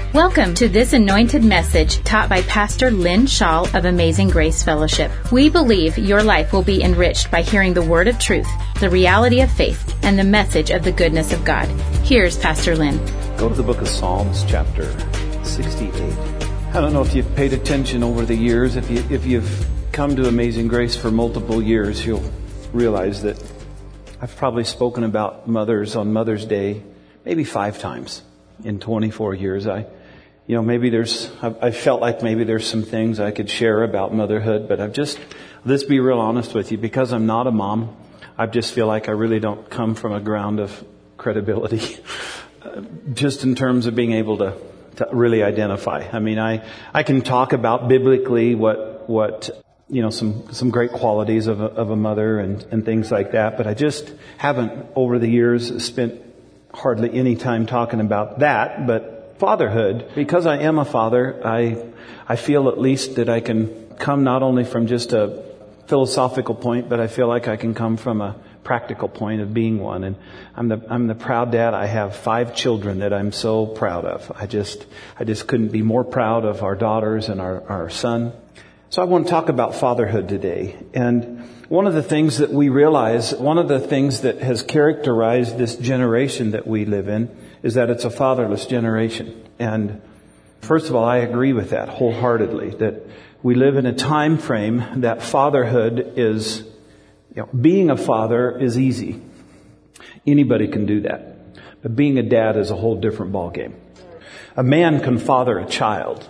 Welcome to this anointed message taught by Pastor Lynn Shaw of Amazing Grace Fellowship. We believe your life will be enriched by hearing the word of truth, the reality of faith, and the message of the goodness of God. Here's Pastor Lynn. Go to the book of Psalms, chapter 68. I don't know if you've paid attention over the years. If you've come to Amazing Grace for multiple years, you'll realize that I've probably spoken about mothers on Mother's Day maybe 5 times in 24 years. I felt like maybe there's some things I could share about motherhood, but let's be real honest with you, because I'm not a mom, I just feel like I really don't come from a ground of credibility, just in terms of being able to really identify. I mean, I can talk about biblically what some great qualities of a mother and things like that, but I just haven't over the years spent hardly any time talking about that. But fatherhood, because I am a father, I feel at least that I can come not only from just a philosophical point, but I feel like I can come from a practical point of being one. And I'm the proud dad. I have 5 children that I'm so proud of. I just couldn't be more proud of our daughters and our son. So I want to talk about fatherhood today. And one of the things that we realize, one of the things that has characterized this generation that we live in, is that it's a fatherless generation. And first of all, I agree with that wholeheartedly, that we live in a time frame that fatherhood is, being a father is easy. Anybody can do that. But being a dad is a whole different ballgame. A man can father a child.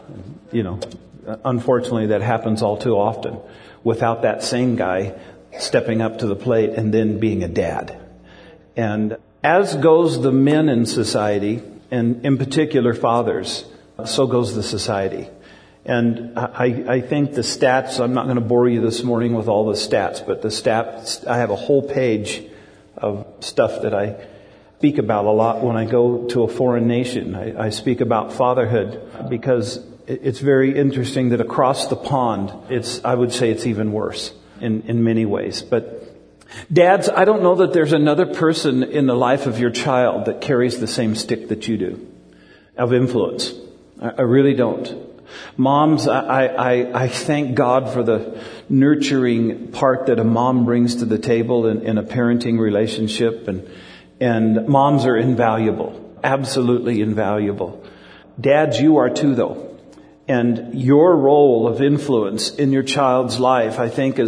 Unfortunately, that happens all too often without that same guy stepping up to the plate and then being a dad. And as goes the men in society, and in particular fathers, so goes the society. And I think the stats, I'm not going to bore you this morning with all the stats, but the stats, I have a whole page of stuff that I speak about a lot when I go to a foreign nation. I speak about fatherhood because it's very interesting that across the pond, I would say it's even worse in many ways. But dads, I don't know that there's another person in the life of your child that carries the same stick that you do of influence. I really don't. Moms, I thank God for the nurturing part that a mom brings to the table in a parenting relationship. And moms are invaluable. Absolutely invaluable. Dads, you are too, though. And your role of influence in your child's life, I think,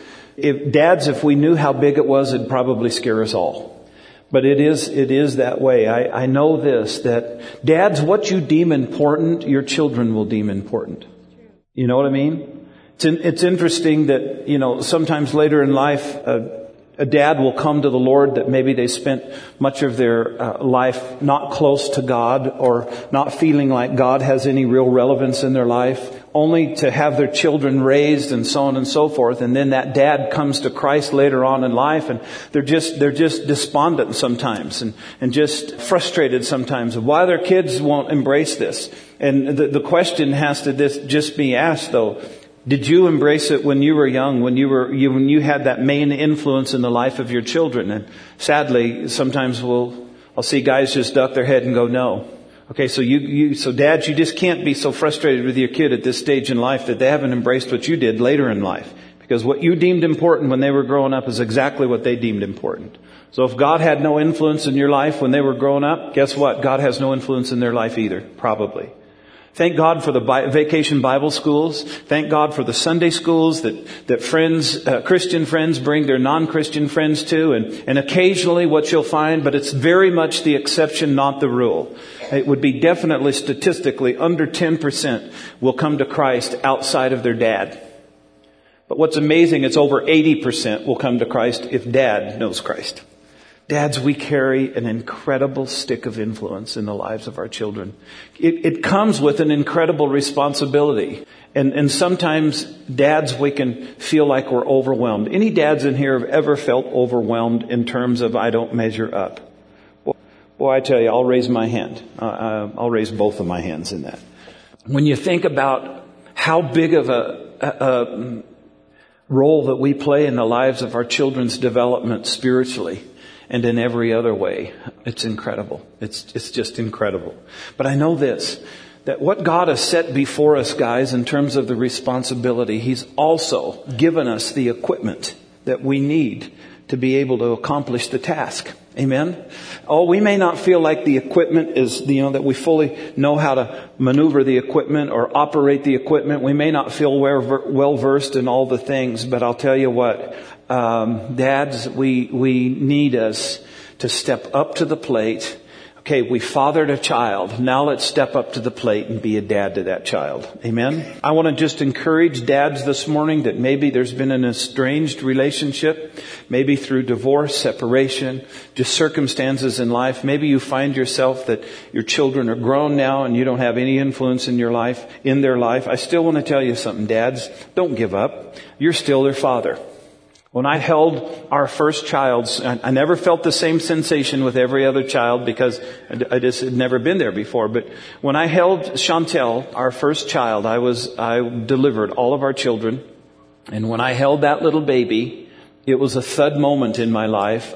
if we knew how big it was, it'd probably scare us all. But it is that way. I know this, that dads, what you deem important, your children will deem important. You know what I mean? It's interesting that, sometimes later in life, a dad will come to the Lord that maybe they spent much of their life not close to God or not feeling like God has any real relevance in their life, only to have their children raised and so on and so forth. And then that dad comes to Christ later on in life, and they're just despondent sometimes and just frustrated sometimes of why their kids won't embrace this. And the question has to just be asked, though. Did you embrace it when you were young, when you had that main influence in the life of your children? And sadly, sometimes I'll see guys just duck their head and go, no. Okay, so dads, you just can't be so frustrated with your kid at this stage in life that they haven't embraced what you did later in life. Because what you deemed important when they were growing up is exactly what they deemed important. So if God had no influence in your life when they were growing up, guess what? God has no influence in their life either, probably. Thank God for the vacation Bible schools. Thank God for the Sunday schools that friends, Christian friends bring their non-Christian friends to. And occasionally what you'll find, but it's very much the exception, not the rule. It would be definitely statistically under 10% will come to Christ outside of their dad. But what's amazing, it's over 80% will come to Christ if dad knows Christ. Dads, we carry an incredible stick of influence in the lives of our children. It comes with an incredible responsibility. And sometimes, dads, we can feel like we're overwhelmed. Any dads in here have ever felt overwhelmed in terms of, I don't measure up? Boy, I tell you, I'll raise my hand. I'll raise both of my hands in that. When you think about how big of a role that we play in the lives of our children's development spiritually, and in every other way, it's incredible. It's just incredible. But I know this, that what God has set before us, guys, in terms of the responsibility, He's also given us the equipment that we need to be able to accomplish the task. Amen? Oh, we may not feel like the equipment is, that we fully know how to maneuver the equipment or operate the equipment. We may not feel well versed in all the things, but I'll tell you what, dads, we need us to step up to the plate. Okay, we fathered a child. Now let's step up to the plate and be a dad to that child. Amen? I want to just encourage dads this morning that maybe there's been an estranged relationship, maybe through divorce, separation, just circumstances in life. Maybe you find yourself that your children are grown now and you don't have any influence in their life. I still want to tell you something, dads. Don't give up. You're still their father. When I held our first child, I never felt the same sensation with every other child because I just had never been there before. But when I held Chantel, our first child, I delivered all of our children. And when I held that little baby, it was a thud moment in my life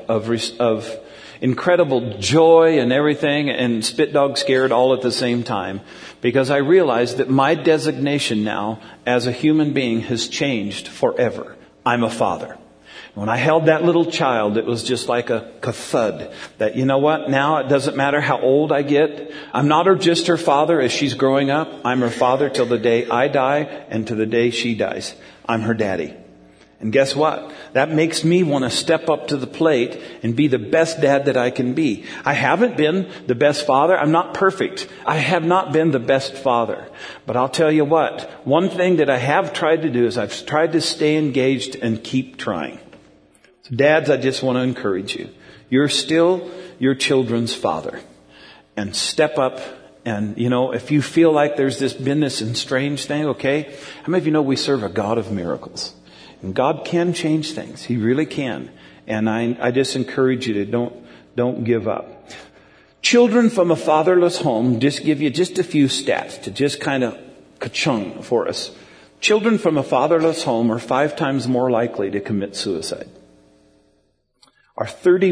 of incredible joy and everything, and spit dog scared all at the same time. Because I realized that my designation now as a human being has changed forever. I'm a father. When I held that little child, it was just like a thud. That, you know what? Now it doesn't matter how old I get. I'm not just her father as she's growing up. I'm her father till the day I die and to the day she dies. I'm her daddy. And guess what? That makes me want to step up to the plate and be the best dad that I can be. I haven't been the best father. I'm not perfect. I have not been the best father. But I'll tell you what, one thing that I have tried to do is I've tried to stay engaged and keep trying. So dads, I just want to encourage you. You're still your children's father. And step up. And, if you feel like there's been this estranged thing, okay? How many of you know we serve a God of miracles? And God can change things. He really can. And I just encourage you to don't give up. Children from a fatherless home, just give you just a few stats to just kind of ka-chung for us. Children from a fatherless home are 5 times more likely to commit suicide. Are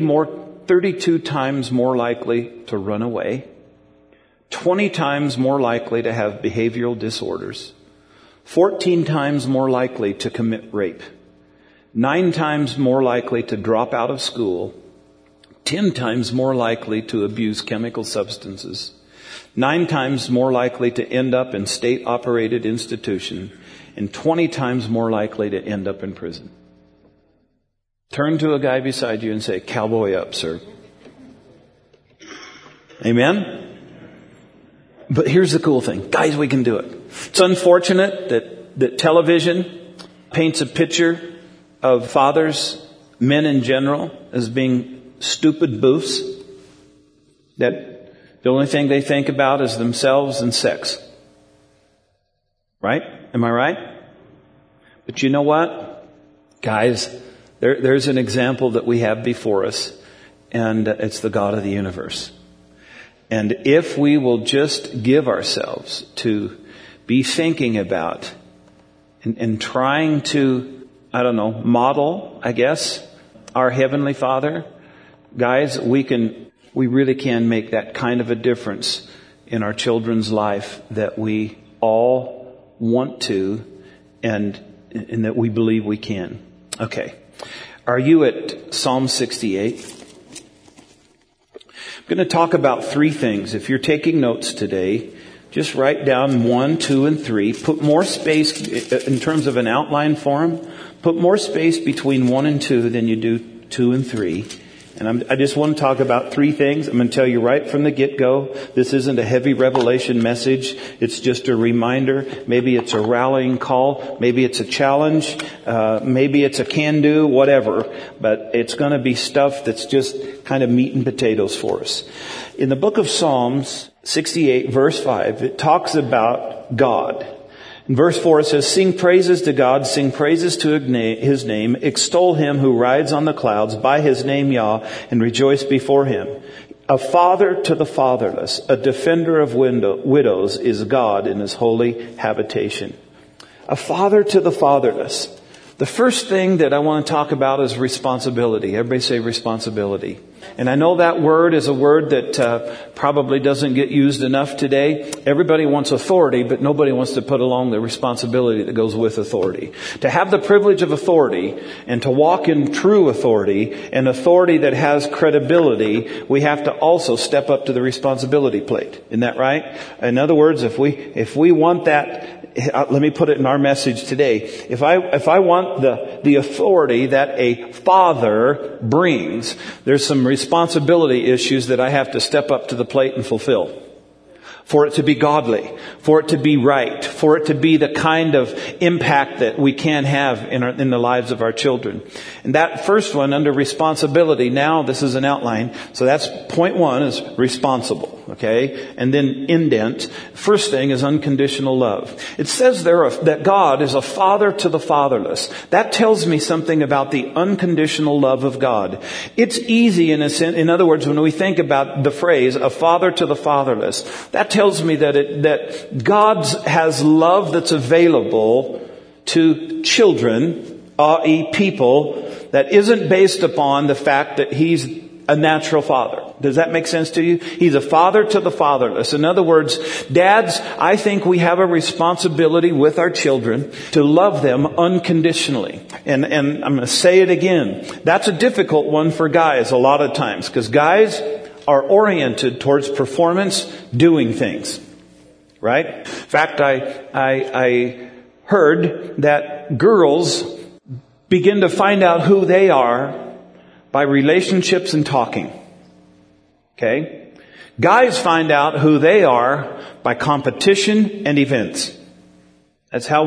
32 times more likely to run away. 20 times more likely to have behavioral disorders. 14 times more likely to commit rape. 9 times more likely to drop out of school. 10 times more likely to abuse chemical substances. 9 times more likely to end up in state-operated institution. And 20 times more likely to end up in prison. Turn to a guy beside you and say, "Cowboy up, sir." Amen? But here's the cool thing. Guys, we can do it. It's unfortunate that television paints a picture of fathers, men in general, as being stupid boofs. That the only thing they think about is themselves and sex. Right? Am I right? But you know what? Guys, there's an example that we have before us, and it's the God of the universe. And if we will just give ourselves to be thinking about and trying to, model, our Heavenly Father, guys, we really can make that kind of a difference in our children's life that we all want to and that we believe we can. Okay. Are you at Psalm 68? I'm going to talk about 3 things. If you're taking notes today, just write down 1, 2, and 3. Put more space in terms of an outline form. Put more space between 1 and 2 than you do 2 and 3. And I just want to talk about 3 things. I'm going to tell you right from the get-go. This isn't a heavy revelation message. It's just a reminder. Maybe it's a rallying call. Maybe it's a challenge. Maybe it's a can-do, whatever. But it's going to be stuff that's just kind of meat and potatoes for us. In the book of Psalms 68, verse 5, it talks about God. In verse 4 it says, "Sing praises to God, sing praises to His name, extol Him who rides on the clouds, by His name Yah, and rejoice before Him. A father to the fatherless, a defender of widows is God in His holy habitation." A father to the fatherless. The first thing that I want to talk about is responsibility. Everybody say responsibility. And I know that word is a word that probably doesn't get used enough today. Everybody wants authority, but nobody wants to put along the responsibility that goes with authority. To have the privilege of authority and to walk in true authority and authority that has credibility, we have to also step up to the responsibility plate. Isn't that right? In other words, if we want that, let me put it in our message today. If I want the authority that a father brings, there's some responsibility issues that I have to step up to the plate and fulfill. For it to be godly, for it to be right, for it to be the kind of impact that we can have in the lives of our children. And that first one under responsibility, now this is an outline. So that's point one is responsible, okay? And then indent. First thing is unconditional love. It says there that God is a father to the fatherless. That tells me something about the unconditional love of God. It's easy in a sense. In other words, when we think about the phrase, a father to the fatherless, that tells me that God has love that's available to children, i.e. people, that isn't based upon the fact that He's a natural father. Does that make sense to you? He's a father to the fatherless. In other words, dads, I think we have a responsibility with our children to love them unconditionally. And I'm going to say it again. That's a difficult one for guys a lot of times, because guys are oriented towards performance, doing things. Right? In fact, I heard that girls begin to find out who they are by relationships and talking. Okay? Guys find out who they are by competition and events. That's how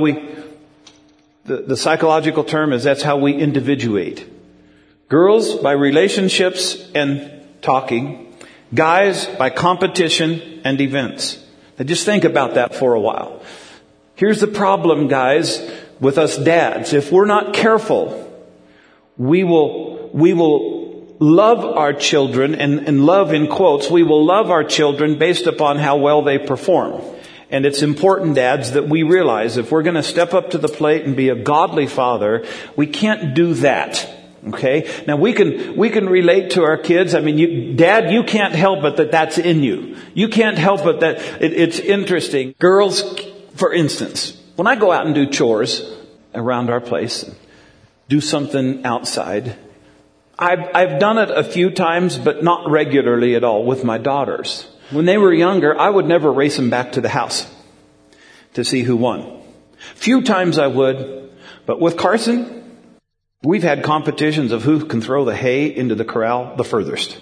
the psychological term is that's how we individuate. Girls by relationships and talking. Guys by competition and events. Now just think about that for a while. Here's the problem, guys, with us dads. If we're not careful, we will love our children, and love in quotes, we will love our children based upon how well they perform. And it's important, dads, that we realize if we're going to step up to the plate and be a godly father, we can't do that. Okay? Now we can relate to our kids. I mean, Dad, you can't help it that's in you. You can't help it that it's interesting. Girls, for instance, when I go out and do chores around our place, do something outside, I've done it a few times, but not regularly at all with my daughters. When they were younger, I would never race them back to the house to see who won. Few times I would, but with Carson, we've had competitions of who can throw the hay into the corral the furthest.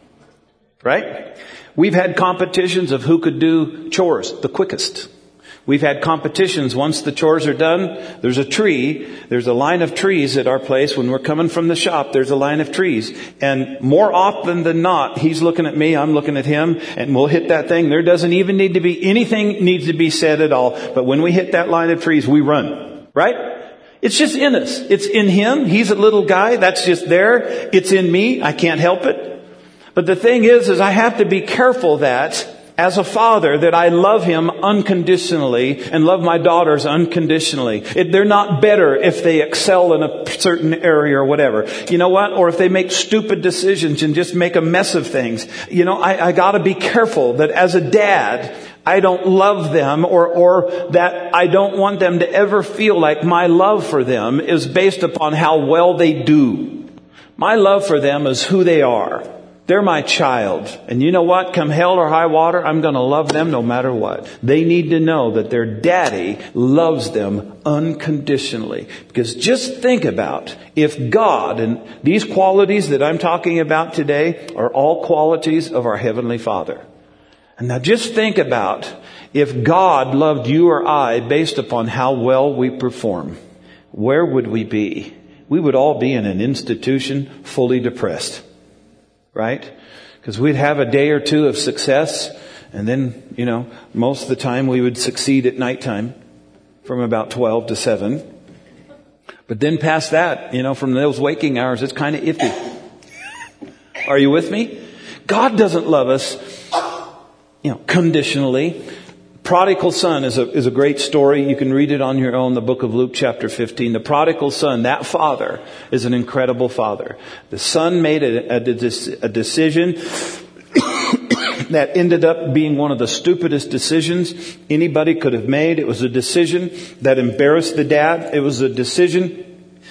Right? We've had competitions of who could do chores the quickest. We've had competitions once the chores are done. There's a line of trees at our place. When we're coming from the shop, there's a line of trees. And more often than not, he's looking at me, I'm looking at him, and we'll hit that thing. There doesn't even need to be anything needs to be said at all. But when we hit that line of trees, we run. Right? It's just in us. It's in him. He's a little guy. That's just there. It's in me. I can't help it. But the thing is I have to be careful that as a father, that I love him unconditionally and love my daughters unconditionally. They're not better if they excel in a certain area or whatever. You know what? Or if they make stupid decisions and just make a mess of things. You know, I gotta be careful that as a dad, I don't love them or that I don't want them to ever feel like my love for them is based upon how well they do. My love for them is who they are. They're my child. And you know what? Come hell or high water, I'm going to love them no matter what. They need to know that their daddy loves them unconditionally. Because just think about if God, and these qualities that I'm talking about today are all qualities of our Heavenly Father. And now just think about if God loved you or I based upon how well we perform. Where would we be? We would all be in an institution fully depressed. Right? Because we'd have a day or two of success, and then, most of the time we would succeed at nighttime from about 12 to 7. But then past that, from those waking hours, it's kind of iffy. Are you with me? God doesn't love us, conditionally. prodigal son is a great story. You can read it on your own, the book of Luke chapter 15. The prodigal son, that father is an incredible father. The son made a decision that ended up being one of the stupidest decisions anybody could have made. It was a decision that embarrassed the dad. It was a decision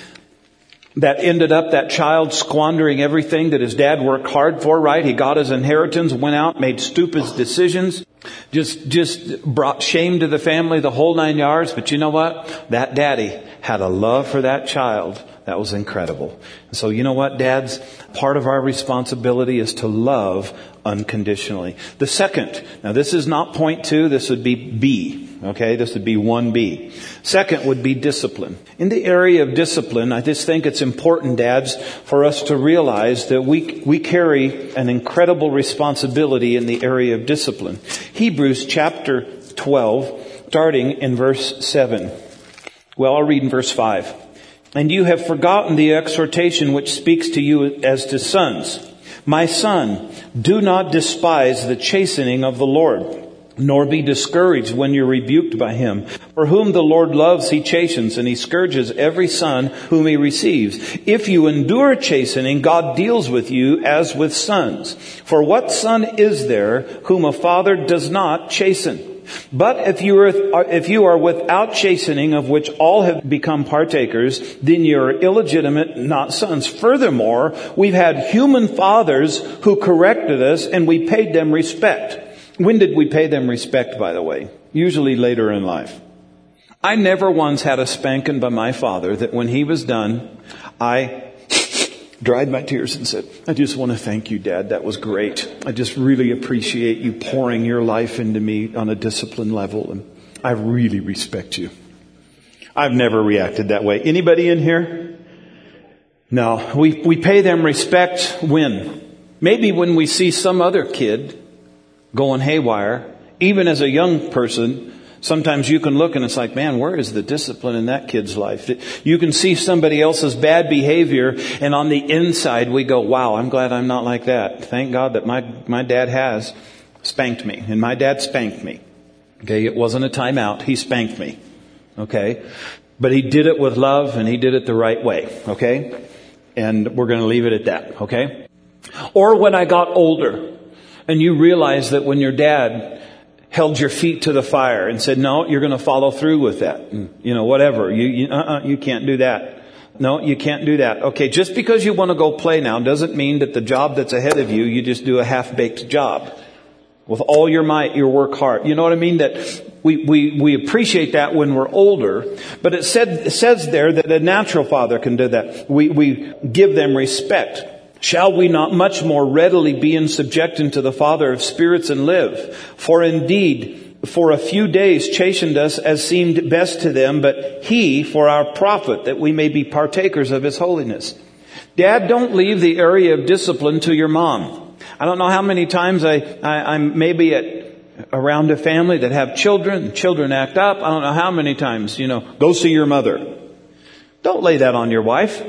that ended up that child squandering everything that his dad worked hard for, right? He got his inheritance, went out, made stupid decisions, just brought shame to the family, the whole 9 yards. But you know what? That daddy had a love for that child that was incredible. And so you know what, dads? Part of our responsibility is to love unconditionally. The second, now this is not point 2, this would be B. Okay, this would be 1B. Second would be discipline. In the area of discipline, I just think it's important, dads, for us to realize that we carry an incredible responsibility in the area of discipline. Hebrews chapter 12, starting in verse 7. Well, I'll read in verse 5. And you have forgotten the exhortation which speaks to you as to sons. My son, do not despise the chastening of the Lord, nor be discouraged when you're rebuked by him. For whom the Lord loves, he chastens, and he scourges every son whom he receives. If you endure chastening, God deals with you as with sons. For what son is there whom a father does not chasten? But if you are without chastening, of which all have become partakers, then you are illegitimate, not sons. Furthermore, we've had human fathers who corrected us, and we paid them respect. When did we pay them respect, by the way? Usually later in life. I never once had a spanking by my father that when he was done, I dried my tears and said, I just want to thank you, Dad. That was great. I just really appreciate you pouring your life into me on a discipline level, and I really respect you. I've never reacted that way. Anybody in here? No. We pay them respect when? Maybe when we see some other kid going haywire. Even as a young person, sometimes you can look and it's like, man, where is the discipline in that kid's life? You can see somebody else's bad behavior, and on the inside we go, wow, I'm glad I'm not like that. Thank God that my dad has spanked me, and my dad spanked me. Okay, it wasn't a timeout. He spanked me. Okay, but he did it with love, and he did it the right way. Okay, and we're going to leave it at that. Okay, or when I got older, and you realize that when your dad held your feet to the fire and said, no, you're going to follow through with that. You know, whatever. You can't do that. No, you can't do that. Okay, just because you want to go play now doesn't mean that the job that's ahead of you, you just do a half-baked job. With all your might, you work hard. You know what I mean? That we appreciate that when we're older. But it says there that a natural father can do that. We give them respect. Shall we not much more readily be in subjection to the Father of spirits and live? For indeed, for a few days chastened us as seemed best to them, but he for our profit, that we may be partakers of his holiness. Dad, don't leave the area of discipline to your mom. I don't know how many times I'm maybe around a family that have children act up. I don't know how many times, go see your mother. Don't lay that on your wife.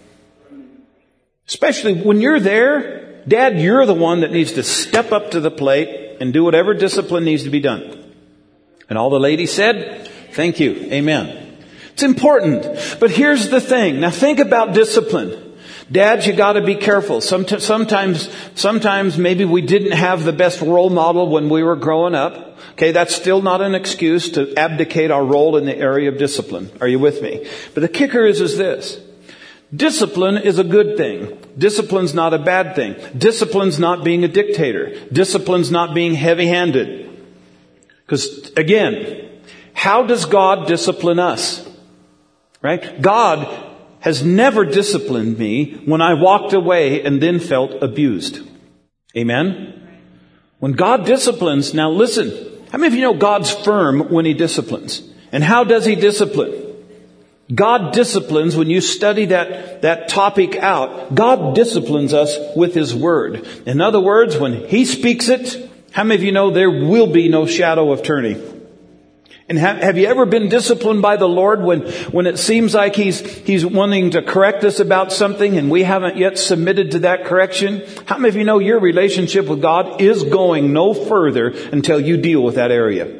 Especially when you're there, Dad, you're the one that needs to step up to the plate and do whatever discipline needs to be done. And all the ladies said, thank you. Amen. It's important. But here's the thing. Now think about discipline. Dads, you got to be careful. Sometimes maybe we didn't have the best role model when we were growing up. Okay, that's still not an excuse to abdicate our role in the area of discipline. Are you with me? But the kicker is this. Discipline is a good thing. Discipline's not a bad thing. Discipline's not being a dictator. Discipline's not being heavy-handed. Because, again, how does God discipline us? Right? God has never disciplined me when I walked away and then felt abused. Amen? When God disciplines, now listen, how many of you know God's firm when He disciplines? And how does He discipline? God disciplines, when you study that topic out, God disciplines us with His Word. In other words, when He speaks it, how many of you know there will be no shadow of turning? And have you ever been disciplined by the Lord when it seems like He's wanting to correct us about something and we haven't yet submitted to that correction? How many of you know your relationship with God is going no further until you deal with that area?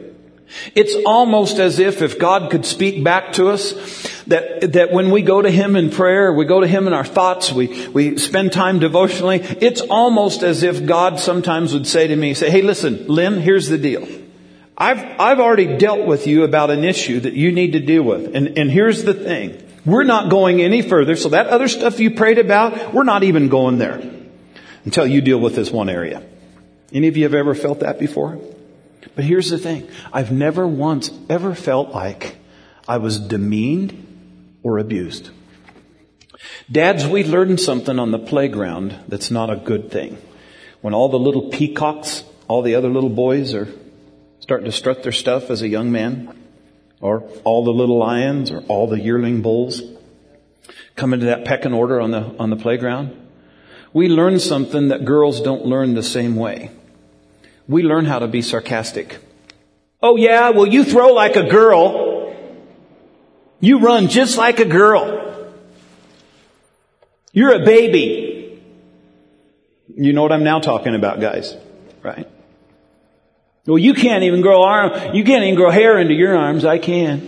It's almost as if God could speak back to us, that when we go to Him in prayer, we go to Him in our thoughts, we spend time devotionally, it's almost as if God sometimes would say to me, hey, listen, Lynn, here's the deal. I've already dealt with you about an issue that you need to deal with. And here's the thing. We're not going any further. So that other stuff you prayed about, we're not even going there until you deal with this one area. Any of you have ever felt that before? But here's the thing. I've never once ever felt like I was demeaned or abused. Dads, we learned something on the playground that's not a good thing. When all the little peacocks, all the other little boys are starting to strut their stuff as a young man, or all the little lions or all the yearling bulls come into that pecking order on the playground. We learn something that girls don't learn the same way. We learn how to be sarcastic. Oh yeah, well you throw like a girl. You run just like a girl. You're a baby. You know what I'm now talking about, guys, right? Well, you can't even grow hair into your arms. I can.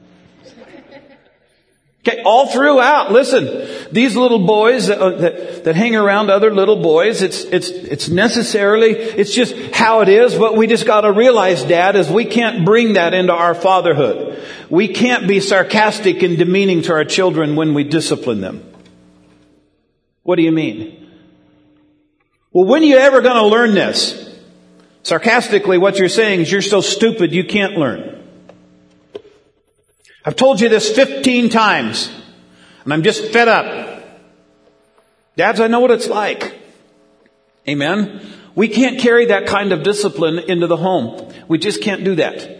Okay, all throughout, listen, these little boys that hang around other little boys, it's necessarily, it's just how it is. What we just got to realize, Dad, is we can't bring that into our fatherhood. We can't be sarcastic and demeaning to our children when we discipline them. What do you mean? Well, when are you ever going to learn this? Sarcastically, what you're saying is you're so stupid you can't learn. I've told you this 15 times, and I'm just fed up. Dads, I know what it's like. Amen? We can't carry that kind of discipline into the home. We just can't do that.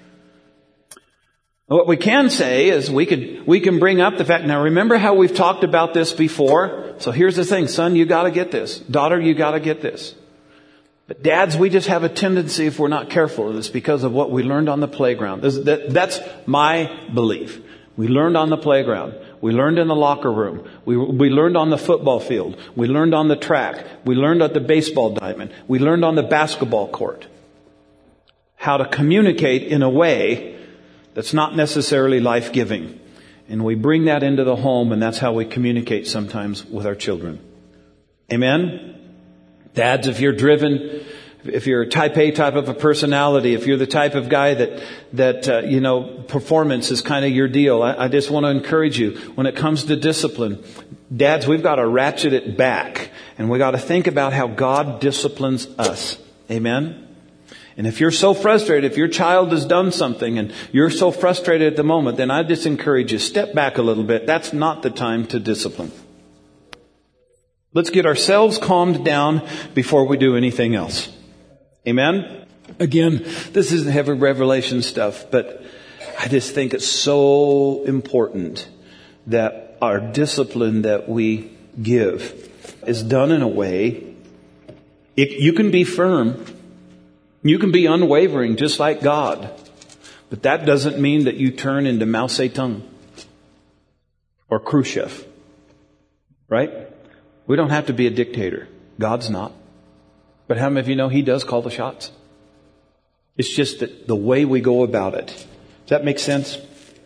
What we can say is we can bring up the fact, now remember how we've talked about this before? So here's the thing, son, you gotta get this. Daughter, you gotta get this. But dads, we just have a tendency, if we're not careful, and it's because of what we learned on the playground. That's my belief. We learned on the playground. We learned in the locker room. We learned on the football field. We learned on the track. We learned at the baseball diamond. We learned on the basketball court how to communicate in a way that's not necessarily life-giving. And we bring that into the home, and that's how we communicate sometimes with our children. Amen? Dads, if you're driven, if you're a type A type of a personality, if you're the type of guy that performance is kind of your deal, I just want to encourage you, when it comes to discipline, dads, we've got to ratchet it back. And we got to think about how God disciplines us. Amen? And if you're so frustrated, if your child has done something and you're so frustrated at the moment, then I just encourage you, step back a little bit. That's not the time to discipline. Let's get ourselves calmed down before we do anything else. Amen? Again, this isn't heavy revelation stuff, but I just think it's so important that our discipline that we give is done in a way, you can be firm, you can be unwavering just like God, but that doesn't mean that you turn into Mao Zedong or Khrushchev, right? We don't have to be a dictator. God's not. But how many of you know He does call the shots? It's just that the way we go about it. Does that make sense?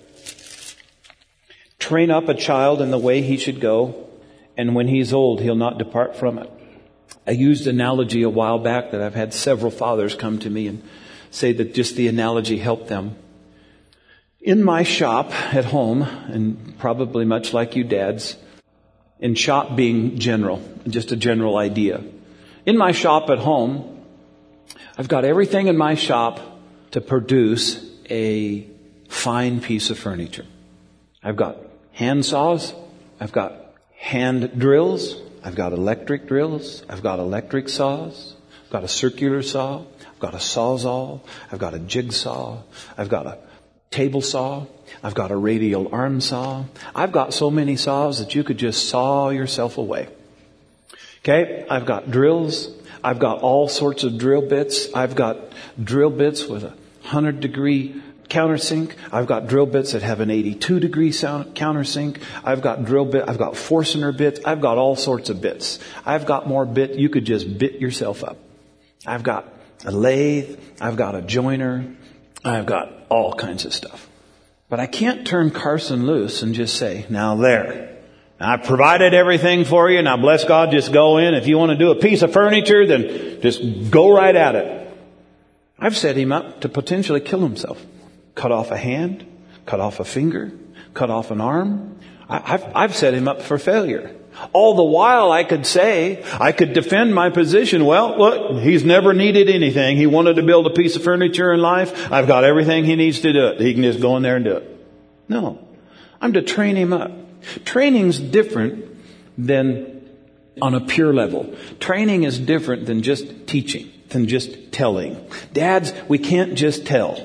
Train up a child in the way he should go, and when he's old, he'll not depart from it. I used an analogy a while back that I've had several fathers come to me and say that just the analogy helped them. In my shop at home, and probably much like you dads, in shop being general, just a general idea. In my shop at home, I've got everything in my shop to produce a fine piece of furniture. I've got hand saws, I've got hand drills, I've got electric drills, I've got electric saws, I've got a circular saw, I've got a sawzall, I've got a jigsaw, I've got a table saw, I've got a radial arm saw. I've got so many saws that you could just saw yourself away. Okay, I've got drills. I've got all sorts of drill bits. I've got drill bits with a 100-degree countersink. I've got drill bits that have an 82-degree countersink. I've got Forstner bits. I've got all sorts of bits. I've got more bit. You could just bit yourself up. I've got a lathe. I've got a joiner. I've got all kinds of stuff. But I can't turn Carson loose and just say, now there. I've provided everything for you. Now bless God, just go in. If you want to do a piece of furniture, then just go right at it. I've set him up to potentially kill himself. Cut off a hand, cut off a finger, cut off an arm. I've set him up for failure. All the while I could say, I could defend my position. Well, look, he's never needed anything. He wanted to build a piece of furniture in life. I've got everything he needs to do it. He can just go in there and do it. No, I'm to train him up. Training's different than on a pure level. Training is different than just teaching, than just telling. Dads, we can't just tell.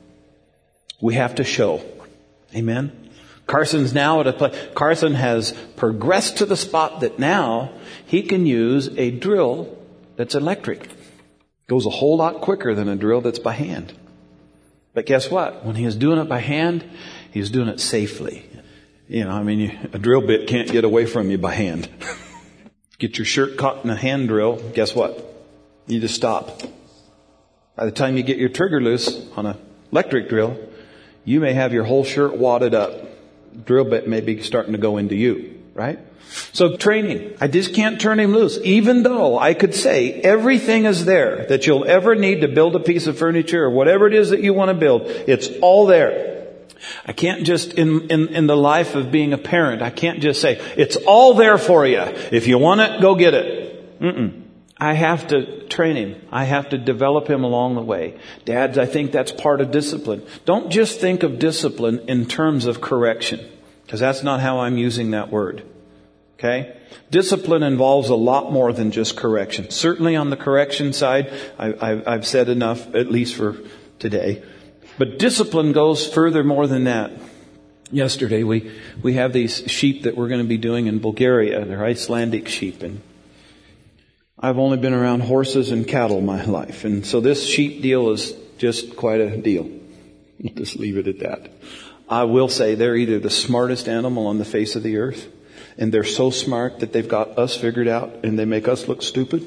We have to show. Amen? Carson's now at a place. Carson has progressed to the spot that now he can use a drill that's electric. Goes a whole lot quicker than a drill that's by hand. But guess what? When he is doing it by hand, he's doing it safely. A drill bit can't get away from you by hand. Get your shirt caught in a hand drill, guess what? You just stop. By the time you get your trigger loose on an electric drill, you may have your whole shirt wadded up. Drill bit may be starting to go into you, right? So training. I just can't turn him loose. Even though I could say everything is there that you'll ever need to build a piece of furniture or whatever it is that you want to build. It's all there. I can't just, in the life of being a parent, I can't just say, it's all there for you. If you want it, go get it. I have to train him. I have to develop him along the way. Dads, I think that's part of discipline. Don't just think of discipline in terms of correction, because that's not how I'm using that word. Okay? Discipline involves a lot more than just correction. Certainly on the correction side, I've said enough, at least for today. But discipline goes further more than that. Yesterday, we have these sheep that we're going to be doing in Bulgaria. They're Icelandic sheep, and I've only been around horses and cattle my life. And so this sheep deal is just quite a deal. I'll just leave it at that. I will say they're either the smartest animal on the face of the earth, and they're so smart that they've got us figured out and they make us look stupid,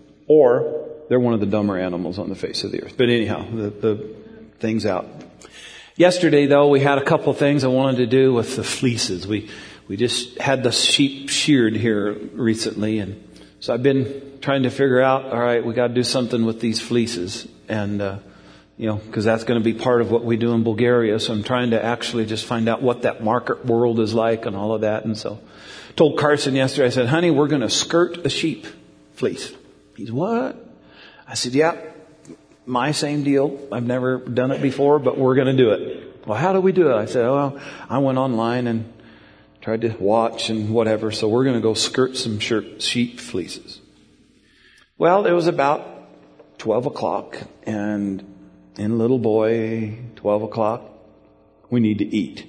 or they're one of the dumber animals on the face of the earth. But anyhow, the thing's out. Yesterday, though, we had a couple things I wanted to do with the fleeces. We just had the sheep sheared here recently, and so I've been trying to figure out, all right, we got to do something with these fleeces. And, because that's going to be part of what we do in Bulgaria. So I'm trying to actually just find out what that market world is like and all of that. And so I told Carson yesterday, I said, honey, we're going to skirt a sheep fleece. He's, what? I said, yeah, my same deal. I've never done it before, but we're going to do it. Well, how do we do it? I said, well, I went online and tried to watch and whatever. So we're going to go skirt some sheep fleeces. Well, it was about 12 o'clock, and little boy, 12 o'clock, we need to eat.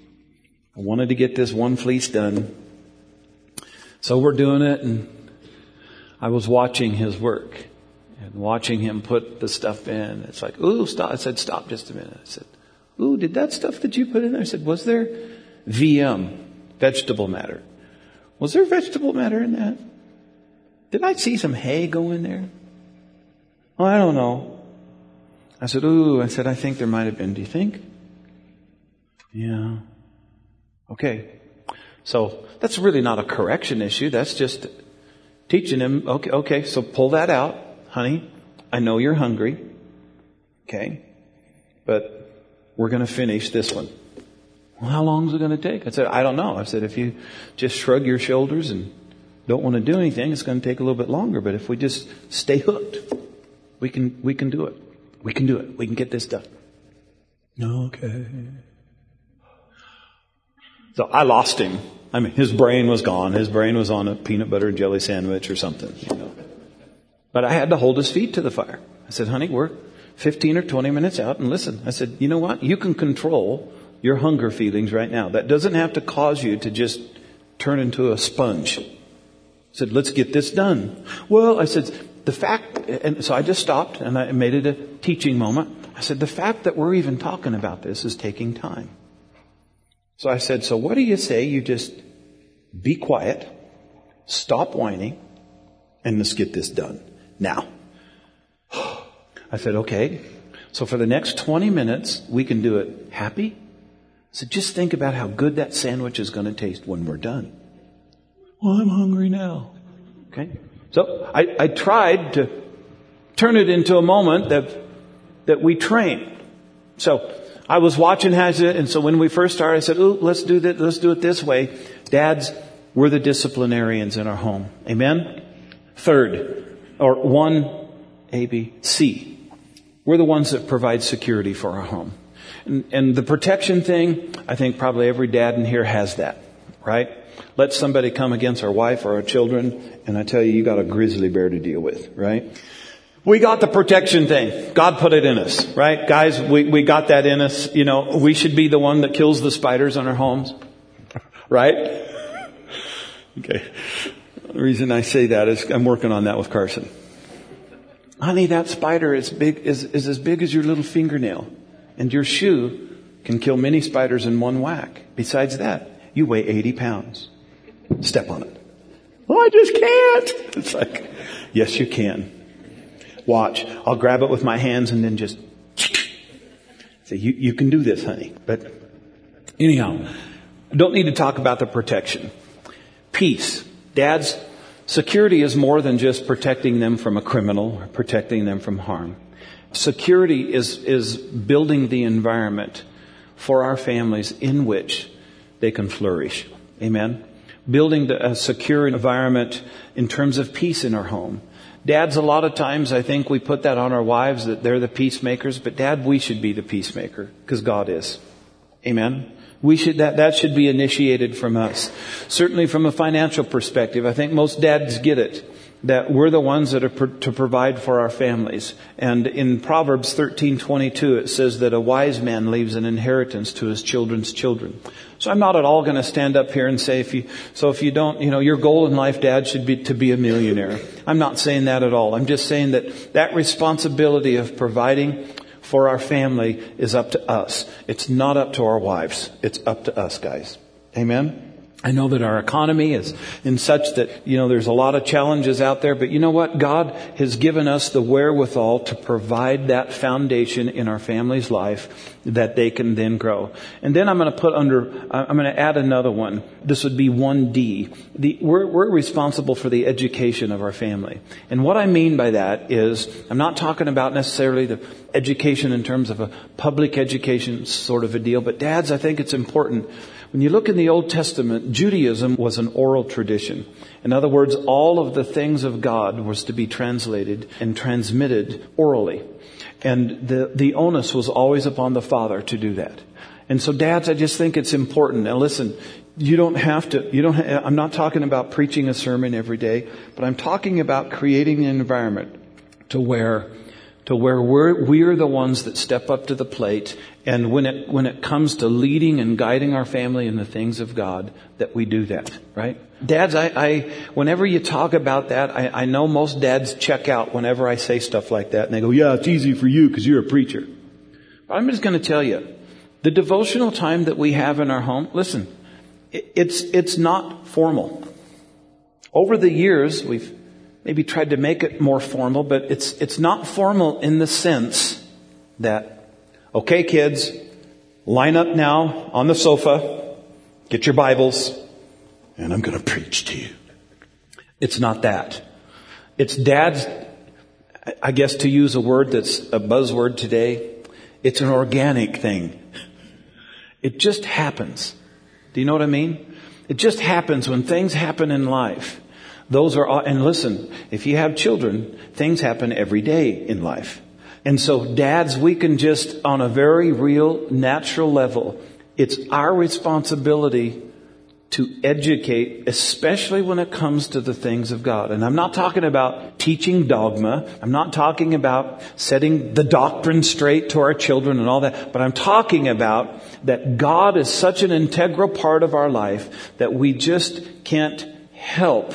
I wanted to get this one fleece done. So we're doing it, and I was watching his work and watching him put the stuff in. It's like, ooh, stop. I said, stop just a minute. I said, ooh, did that stuff that you put in there? I said, was there VM, vegetable matter? Was there vegetable matter in that? Did I see some hay go in there? Oh, I don't know. I said, I think there might have been. Do you think? Yeah. Okay. So that's really not a correction issue. That's just teaching him. Okay. So pull that out, honey. I know you're hungry. Okay. But we're going to finish this one. Well, how long is it going to take? I said, I don't know. I said, if you just shrug your shoulders and don't want to do anything, it's going to take a little bit longer. But if we just stay hooked, we can do it. We can do it. We can get this done. Okay. So I lost him. I mean, his brain was gone. His brain was on a peanut butter and jelly sandwich or something, But I had to hold his feet to the fire. I said, honey, we're 15 or 20 minutes out, and listen. I said, you know what? You can control your hunger feelings right now. That doesn't have to cause you to just turn into a sponge. I said, let's get this done. Well, I said, and so I just stopped and I made it a teaching moment. I said, the fact that we're even talking about this is taking time. So I said, so what do you say you just be quiet, stop whining, and let's get this done now. I said, okay. So for the next 20 minutes, we can do it happy. So just think about how good that sandwich is going to taste when we're done. Well, I'm hungry now. Okay? So I tried to turn it into a moment that we train. So I was watching Hazit, and so when we first started, I said, "Ooh, let's do it this way." Dads, we're the disciplinarians in our home. Amen? Third, or 1ABC. We're the ones that provide security for our home. And the protection thing, I think probably every dad in here has that, right? Let somebody come against our wife or our children, and I tell you, you got a grizzly bear to deal with, right? We got the protection thing. God put it in us, right? Guys, we got that in us. You know, we should be the one that kills the spiders on our homes, right? Okay. The reason I say that is I'm working on that with Carson. Honey, that spider is as big as your little fingernail. And your shoe can kill many spiders in one whack. Besides that, you weigh 80 pounds. Step on it. Oh, I just can't. It's like, yes, you can. Watch. I'll grab it with my hands and then just say, you can do this, honey. But anyhow, I don't need to talk about the protection. Peace. Dads, security is more than just protecting them from a criminal or protecting them from harm. Security is building the environment for our families in which they can flourish. Amen? Building a secure environment in terms of peace in our home. Dads, a lot of times I think we put that on our wives that they're the peacemakers, but Dad, we should be the peacemaker because God is. Amen? We should, that should be initiated from us. Certainly from a financial perspective, I think most dads get it. That we're the ones that are to provide for our families. And in Proverbs 13:22, it says that a wise man leaves an inheritance to his children's children. So I'm not at all going to stand up here and say, if you don't, your goal in life, Dad, should be to be a millionaire. I'm not saying that at all. I'm just saying that responsibility of providing for our family is up to us. It's not up to our wives. It's up to us, guys. Amen? I know that our economy is in such that, there's a lot of challenges out there, but you know what? God has given us the wherewithal to provide that foundation in our family's life that they can then grow. And then I'm going to add another one. This would be 1D. We're responsible for the education of our family. And what I mean by that is, I'm not talking about necessarily the education in terms of a public education sort of a deal, but dads, I think it's important. When you look in the Old Testament, Judaism was an oral tradition. In other words, all of the things of God was to be translated and transmitted orally. And the onus was always upon the father to do that. And so dads, I just think it's important. Now listen, I'm not talking about preaching a sermon every day, but I'm talking about creating an environment to where we're the ones that step up to the plate, and when it comes to leading and guiding our family in the things of God, that we do that, right? Dads, whenever you talk about that, I know most dads check out whenever I say stuff like that, and they go, "Yeah, it's easy for you because you're a preacher." But I'm just going to tell you, the devotional time that we have in our home, listen, it's not formal. Over the years, we've maybe tried to make it more formal, but it's not formal in the sense that, okay, kids, line up now on the sofa, get your Bibles, and I'm going to preach to you. It's not that. It's dads, I guess to use a word that's a buzzword today, it's an organic thing. It just happens. Do you know what I mean? It just happens when things happen in life. And listen, if you have children, things happen every day in life. And so dads, we can just, on a very real, natural level, it's our responsibility to educate, especially when it comes to the things of God. And I'm not talking about teaching dogma. I'm not talking about setting the doctrine straight to our children and all that. But I'm talking about that God is such an integral part of our life that we just can't help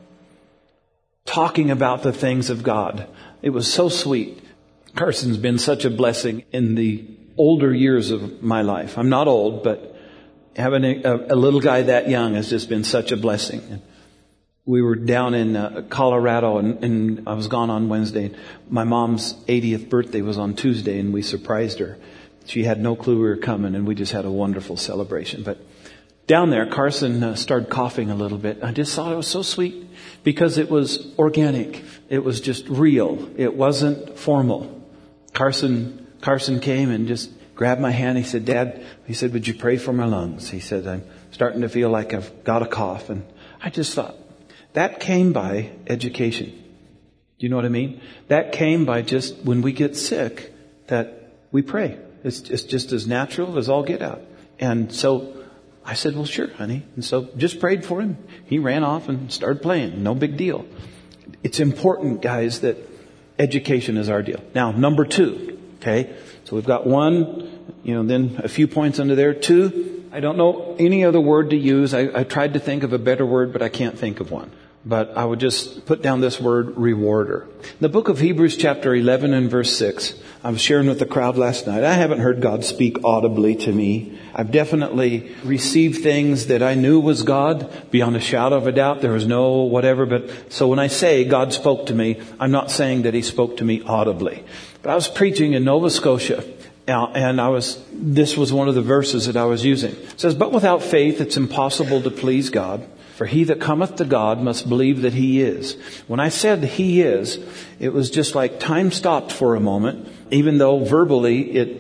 talking about the things of God. It was so sweet. Carson's been such a blessing in the older years of my life. I'm not old, but having a little guy that young has just been such a blessing. We were down in Colorado, and I was gone on Wednesday. My mom's 80th birthday was on Tuesday, and we surprised her. She had no clue we were coming, and we just had a wonderful celebration. But down there, Carson started coughing a little bit. I just thought it was so sweet because it was organic. It was just real. It wasn't formal. Carson came and just grabbed my hand. He said, "Dad," he said, "would you pray for my lungs?" He said, "I'm starting to feel like I've got a cough." And I just thought, that came by education. Do you know what I mean? That came by just when we get sick, that we pray. It's just as natural as all get out. And so I said, "Well, sure, honey." And so just prayed for him. He ran off and started playing. No big deal. It's important, guys, that education is our deal. Now, number 2, okay? So we've got 1, then a few points under there. 2, I don't know any other word to use. I tried to think of a better word, but I can't think of one. But I would just put down this word, rewarder. The book of Hebrews chapter 11 and verse 6. I was sharing with the crowd last night. I haven't heard God speak audibly to me. I've definitely received things that I knew was God beyond a shadow of a doubt. There was no whatever. But so when I say God spoke to me, I'm not saying that He spoke to me audibly. But I was preaching in Nova Scotia. And this was one of the verses that I was using. It says, "But without faith, it's impossible to please God. For he that cometh to God must believe that He is." When I said He is, it was just like time stopped for a moment, even though verbally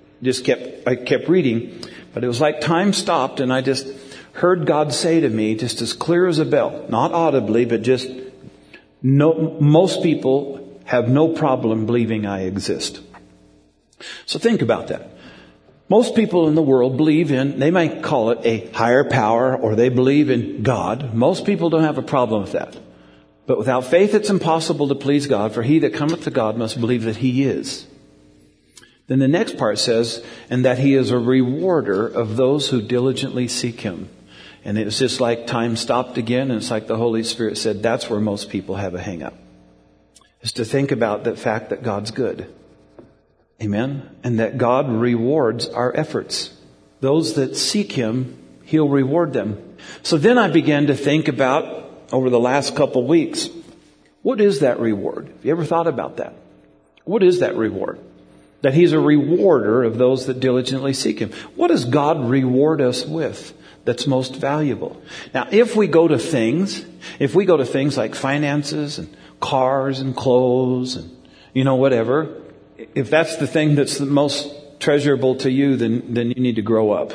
I kept reading, but it was like time stopped and I just heard God say to me, just as clear as a bell, not audibly, but just, no, most people have no problem believing I exist. So think about that. Most people in the world believe in, they might call it a higher power, or they believe in God. Most people don't have a problem with that. But without faith, it's impossible to please God, for he that cometh to God must believe that He is. Then the next part says, and that He is a rewarder of those who diligently seek Him. And it's just like time stopped again, and it's like the Holy Spirit said, that's where most people have a hang up. Is to think about the fact that God's good. Amen. And that God rewards our efforts. Those that seek Him, He'll reward them. So then I began to think about, over the last couple of weeks, what is that reward? Have you ever thought about that? What is that reward? That He's a rewarder of those that diligently seek Him. What does God reward us with that's most valuable? Now, if we go to things like finances and cars and clothes and, whatever, if that's the thing that's the most treasurable to you, then you need to grow up.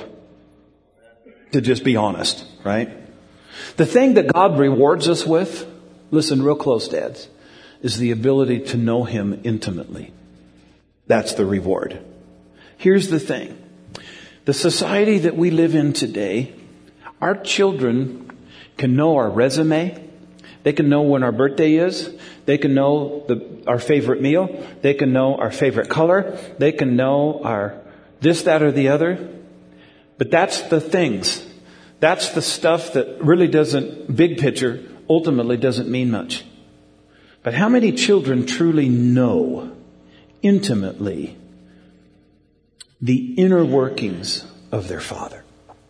To just be honest, right? The thing that God rewards us with, listen real close, dads, is the ability to know Him intimately. That's the reward. Here's the thing. The society that we live in today, our children can know our resume. They can know when our birthday is. They can know our favorite meal. They can know our favorite color. They can know our this, that, or the other. But that's the things. That's the stuff that really doesn't, big picture, ultimately doesn't mean much. But how many children truly know intimately the inner workings of their Father?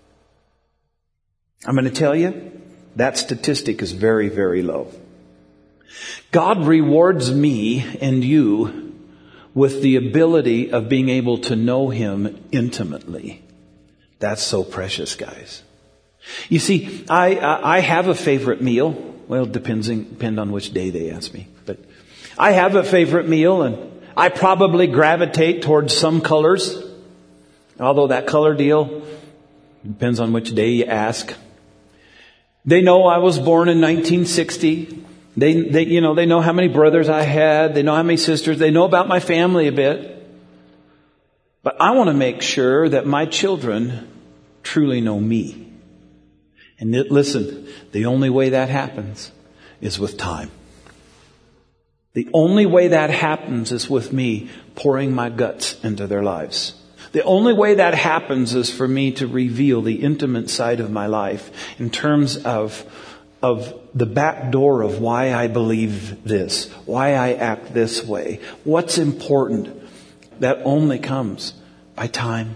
I'm going to tell you, that statistic is very, very low. God rewards me and you with the ability of being able to know Him intimately. That's so precious, guys. You see, I have a favorite meal. Well, it depends on which day they ask me. But I have a favorite meal, and I probably gravitate towards some colors. Although that color deal depends on which day you ask. They know I was born in 1960. They know how many brothers I had. They know how many sisters. They know about my family a bit. But I want to make sure that my children truly know me. And listen, the only way that happens is with time. The only way that happens is with me pouring my guts into their lives. The only way that happens is for me to reveal the intimate side of my life in terms of the back door of why I believe this, why I act this way, what's important. That only comes by time.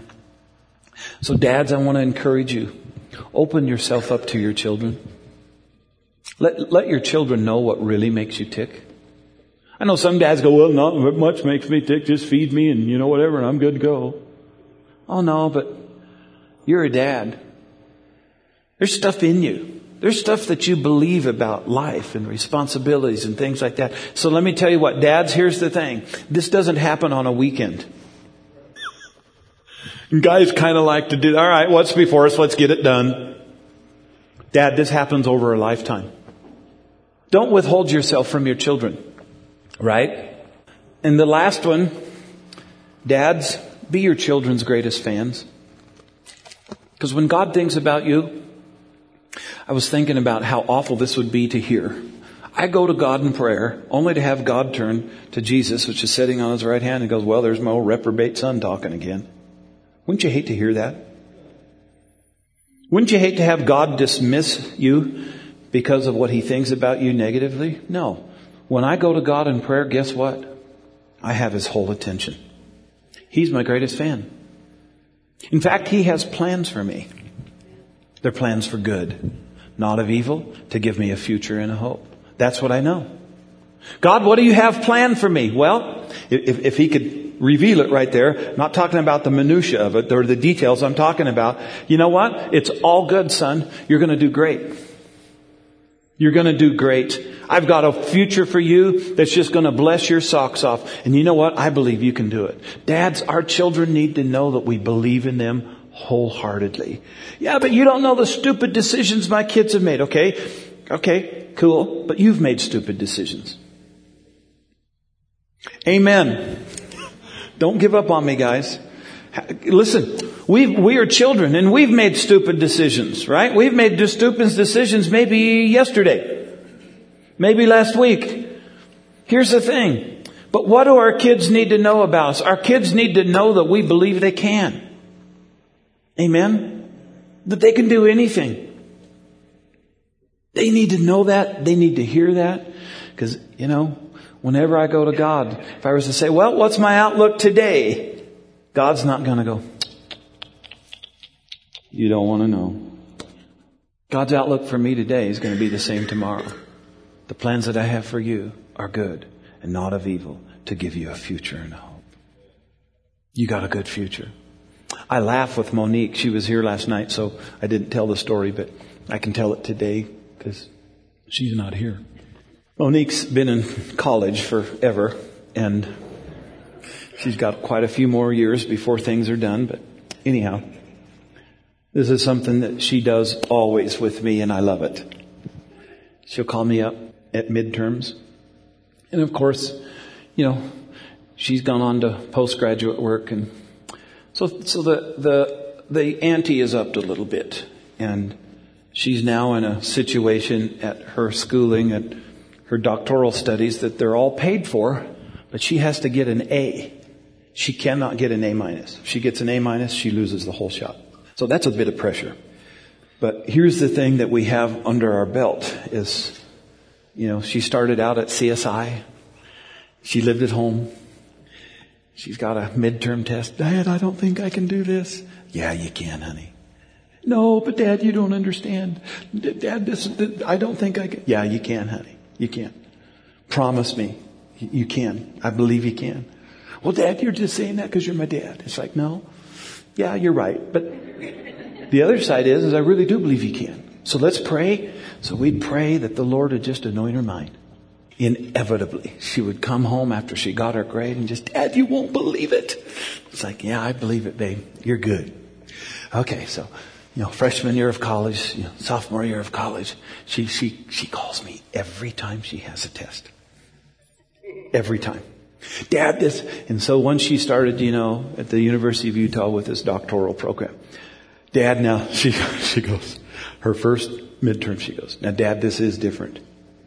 So dads, I want to encourage you. Open yourself up to your children. Let your children know what really makes you tick. I know some dads go, well, not much makes me tick. Just feed me and, whatever, and I'm good to go. Oh, no, but you're a dad. There's stuff in you. There's stuff that you believe about life and responsibilities and things like that. So let me tell you what, dads, here's the thing. This doesn't happen on a weekend. And guys kind of like to do, all right, what's before us? Let's get it done. Dad, this happens over a lifetime. Don't withhold yourself from your children. Right? And the last one, dads, be your children's greatest fans. Because when God thinks about you, I was thinking about how awful this would be to hear. I go to God in prayer only to have God turn to Jesus, which is sitting on his right hand, and goes, well, there's my old reprobate son talking again. Wouldn't you hate to hear that? Wouldn't you hate to have God dismiss you because of what he thinks about you negatively? No. When I go to God in prayer, guess what? I have his whole attention. He's my greatest fan. In fact, he has plans for me. They're plans for good, not of evil, to give me a future and a hope. That's what I know. God, what do you have planned for me? Well, if he could reveal it right there, I'm not talking about the minutia of it or the details. I'm talking about, you know what? It's all good, son. You're going to do great. You're going to do great. I've got a future for you that's just going to bless your socks off. And you know what? I believe you can do it. Dads, our children need to know that we believe in them wholeheartedly. Yeah, but you don't know the stupid decisions my kids have made. Okay, cool. But you've made stupid decisions. Amen. Don't give up on me, guys. Listen, we are children and we've made stupid decisions, right? We've made stupid decisions maybe yesterday, maybe last week. Here's the thing. But what do our kids need to know about us? Our kids need to know that we believe they can. Amen? That they can do anything. They need to know that. They need to hear that. Because, whenever I go to God, if I was to say, well, what's my outlook today? God's not going to go, you don't want to know. God's outlook for me today is going to be the same tomorrow. The plans that I have for you are good and not of evil, to give you a future and a hope. You got a good future. I laugh with Monique. She was here last night, so I didn't tell the story, but I can tell it today because she's not here. Monique's been in college forever, and she's got quite a few more years before things are done. But anyhow, this is something that she does always with me, and I love it. She'll call me up at midterms. And of course, she's gone on to postgraduate work, and so the ante is upped a little bit, and she's now in a situation at her schooling, at her doctoral studies, that they're all paid for, but she has to get an A. She cannot get an A-. If she gets an A-, she loses the whole shot. So that's a bit of pressure. But here's the thing that we have under our belt is, she started out at CSI. She lived at home. She's got a midterm test. Dad, I don't think I can do this. Yeah, you can, honey. No, but Dad, you don't understand. Dad, I don't think I can. Yeah, you can, honey. You can. Promise me. You can. I believe you can. Well, Dad, you're just saying that because you're my dad. It's like, no. Yeah, you're right. But the other side is I really do believe you can. So let's pray. So we'd pray that the Lord would just anoint her mind. Inevitably, she would come home after she got her grade and just, Dad, you won't believe it. It's like, yeah, I believe it, babe. You're good. Okay, so, freshman year of college, sophomore year of college, she calls me every time she has a test. Every time. Dad, this. And so once she started, at the University of Utah with this doctoral program, Dad, now, she goes, her first midterm, she goes, now, Dad, this is different.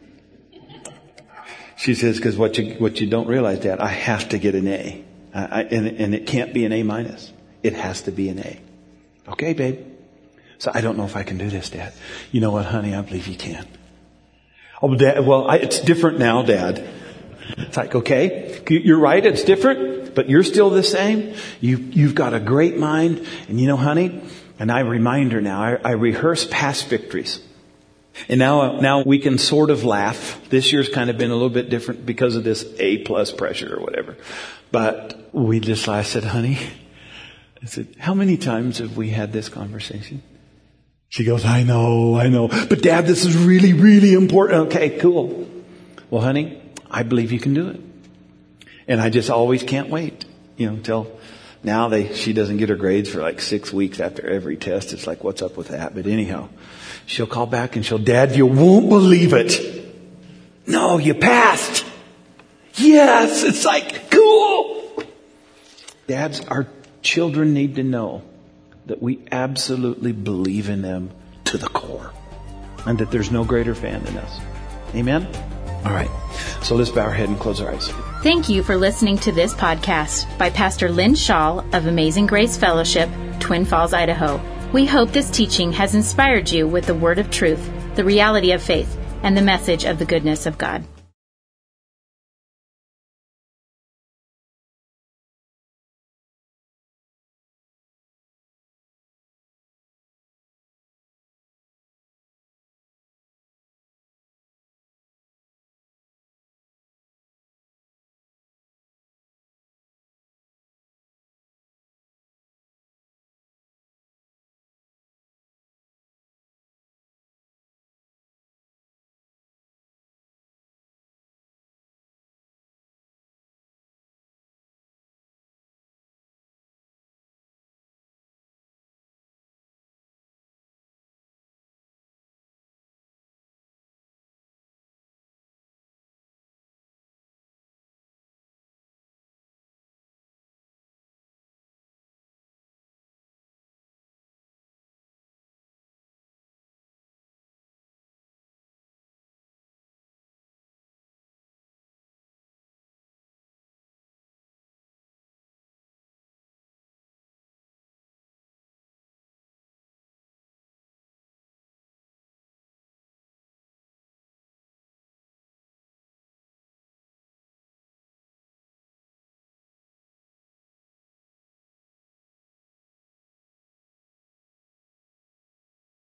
She says, because what you don't realize, Dad, I have to get an A. And it can't be an A-. It has to be an A. Okay, babe. So I don't know if I can do this, Dad. You know what, honey? I believe you can. Oh, Dad, it's different now, Dad. It's like, okay, you're right, it's different, but you're still the same. You've got a great mind. And honey, and I remind her now, I rehearse past victories. And now we can sort of laugh. This year's kind of been a little bit different because of this A+ pressure or whatever. But I said, honey, I said, how many times have we had this conversation? She goes, I know. But Dad, this is really, really important. Okay, cool. Well, honey, I believe you can do it. And I just always can't wait, till now she doesn't get her grades for like 6 weeks after every test. It's like, what's up with that? But anyhow, she'll call back and Dad, you won't believe it. No, you passed. Yes. It's like, cool. Dads, our children need to know that we absolutely believe in them to the core and that there's no greater fan than us. Amen? All right. So let's bow our head and close our eyes. Thank you for listening to this podcast by Pastor Lynn Shaw of Amazing Grace Fellowship, Twin Falls, Idaho. We hope this teaching has inspired you with the word of truth, the reality of faith, and the message of the goodness of God.